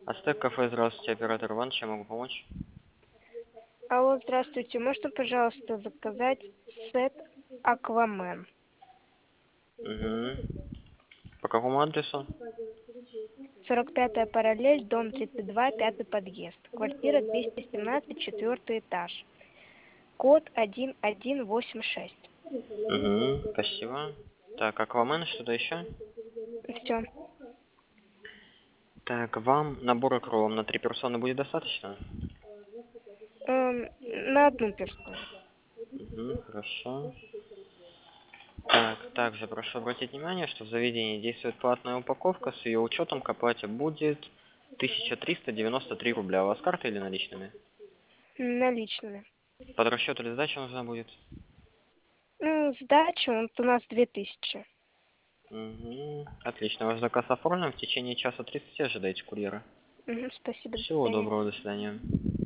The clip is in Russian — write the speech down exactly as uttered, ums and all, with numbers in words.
Астек кафе, здравствуйте, оператор Иван, чем могу помочь? Алло, здравствуйте. Можно, пожалуйста, заказать сет Аквамен? Угу. По какому адресу? сорок пятая параллель, дом тридцать два, пятый подъезд. Квартира двести семнадцать, четвертый этаж. Код один один восемь шесть. Угу, спасибо. Так, Аквамен, что-то еще? Все. Так, вам набора кролом на три персоны будет достаточно? Эм, на одну персону. Угу, хорошо. Так, также прошу обратить внимание, что в заведении действует платная упаковка, с ее учетом к оплате будет тысяча триста девяносто три рубля. У вас картой или наличными? Наличными. Под расчет или сдача нужна будет? Ну, сдача вот у нас две тысячи. Угу. Отлично, ваш заказ оформлен. В течение часа тридцати ожидайте курьера. Мгм, спасибо, до Всего свидания. доброго, до свидания.